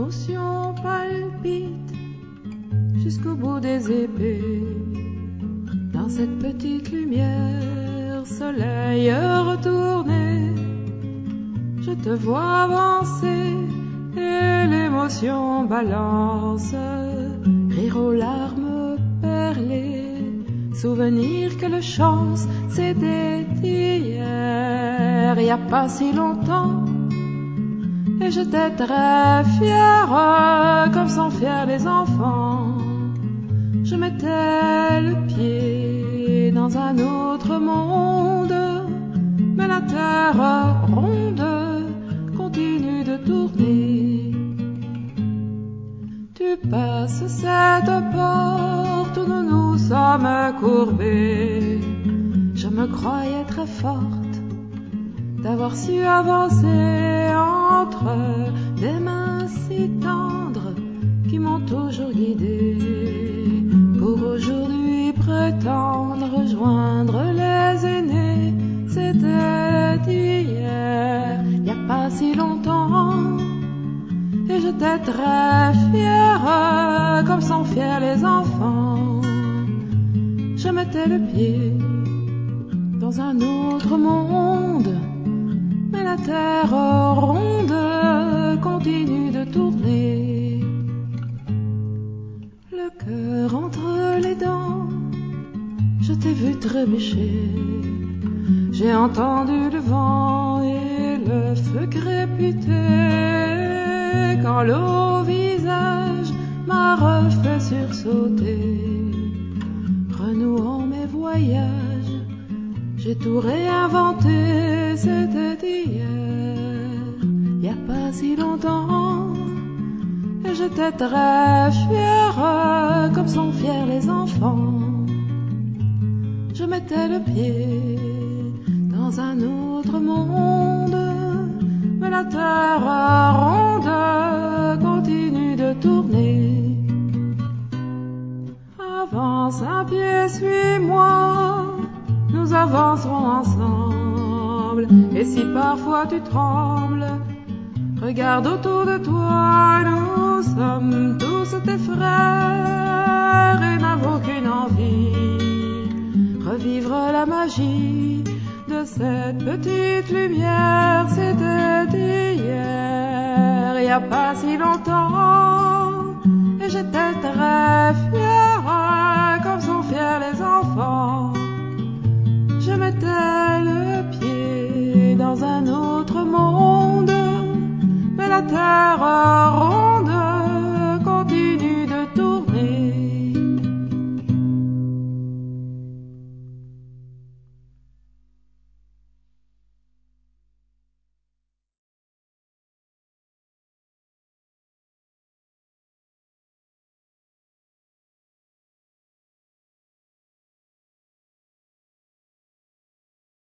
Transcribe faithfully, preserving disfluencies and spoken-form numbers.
l'émotion palpite jusqu'au bout des épées. Dans cette petite lumière, soleil retourné, je te vois avancer et l'émotion balance, rire aux larmes perlées, souvenir que le chance c'était hier, y a pas si longtemps. Et j'étais très fière, comme sont fiers les enfants. Je mettais le pied dans un autre monde, mais la terre ronde continue de tourner. Tu passes cette porte où nous nous sommes courbés. Je me croyais très forte d'avoir su avancer entre des mains si tendres qui m'ont toujours guidée, pour aujourd'hui prétendre rejoindre les aînés. C'était hier, y a pas si longtemps, et j'étais très fière, comme sont fiers les enfants. Je mettais le pied dans un autre monde, mais la terre ronde continue de tourner. Le cœur entre les dents, je t'ai vu trébucher. J'ai entendu le vent et le feu crépiter, quand l'eau au visage m'a refait sursauter. Renouant mes voyages, j'ai tout réinventé, c'était hier, y a pas si longtemps. Et j'étais très fière, comme sont fiers les enfants. Je mettais le pied dans un autre monde, mais la terre ronde continue de tourner. Avance un pied, suis-moi, nous avancerons ensemble. Et si parfois tu trembles, regarde autour de toi, nous sommes tous tes frères et n'avons qu'une envie, revivre la magie de cette petite lumière. C'était hier, y a pas si longtemps, et j'étais très fière.